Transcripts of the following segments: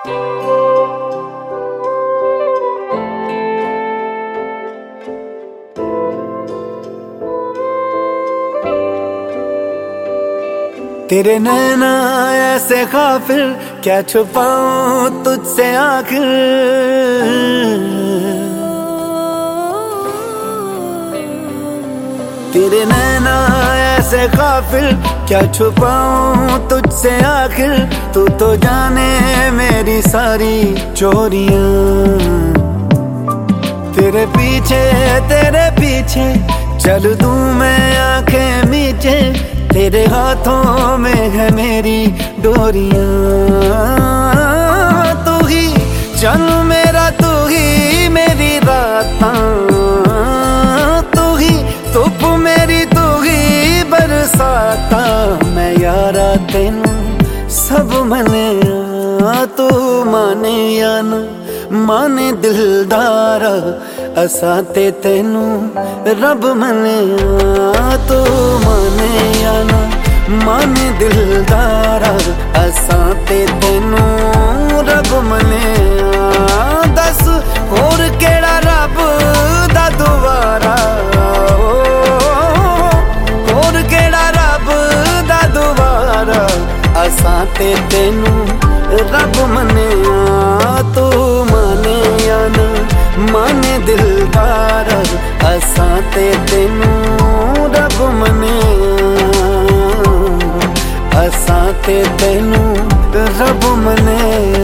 तेरे नैना ऐसे काफिर, क्या छुपाऊं तुझसे आखिर। तेरे नैना ऐसे काफिर, क्या छुपाऊं तुझसे आखिर। तू तो जाने मेरी सारी चोरियां। तेरे पीछे चल दूं मैं आंखें मीचे। तेरे हाथों में है मेरी डोरियां। तू ही चल मेरा, तू ही मेरी रातां। तू ही धुप मेरी, तू ही बरसाता। मैं यारा तेनू सब मने, तू माने या ना माने दिलदारा। असा ते तेनू रब मने, तू माने या ना माने दिलदारा। असा ते तेनू रब मने। दस होर केड़ा रब दा दुआरा। होर केड़ा रब दा दुआरा। असा ते तेनू रब मने, तू माने या ना माने दिलदारा। असा ते तेनू रब मने। असा ते तेनू रब मने।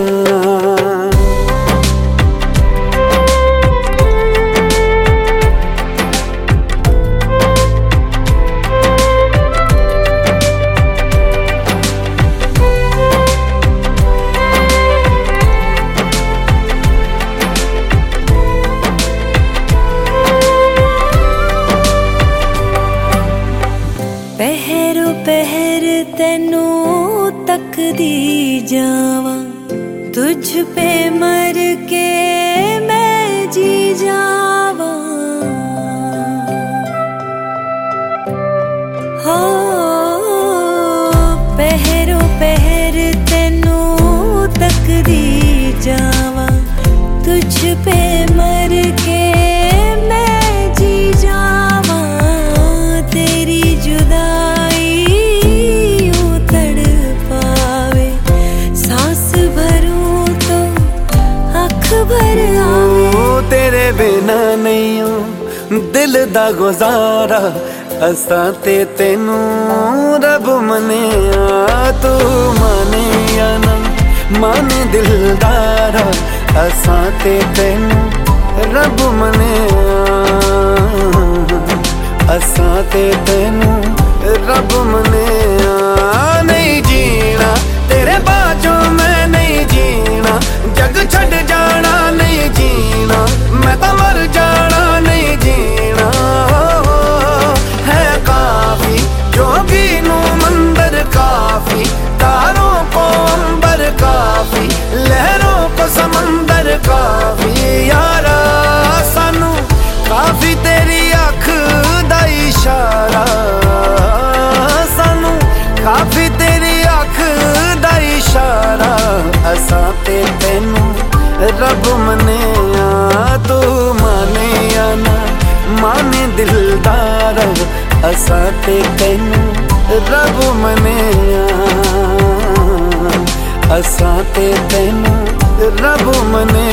पहरो पहर तेनू तकदी जावा। तुझ पे मर के मैं जी जावा। हो पहरो पहर तेनू तकदी जावा। तुझ पे मर के मैं जी जावा। तेरी जुदाई यूं तड़पावे, सांस भरूं तो आँख भर आवे। तेरे बिना नहीं हूँ दिल दा गुजारा। असा ते तेनू रब मने, तू माने या ना माने दिलदारा। असा ते तेनू रब मने। असा ते तेनू रब मने। नहीं जीना तेरे बाजों मैं नहीं जीना। जग छड़ जाना नहीं जीना। मैं तो मर जाना नहीं जीना। है काफी जोगी नू मंदिर काफी। तारों को अंबर काफी, लहरों को समंदर काफी। यारा सानू काफी तेरी अख दा इशारा। सानू काफी तेरी अख दा इशारा। असा ते तेनू रब मने, तू माने या ना माने दिलदारा। असा ते तेनू रब मने। असा ते तेनू रब मने।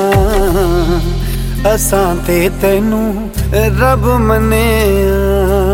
असा ते तेनू रब मने।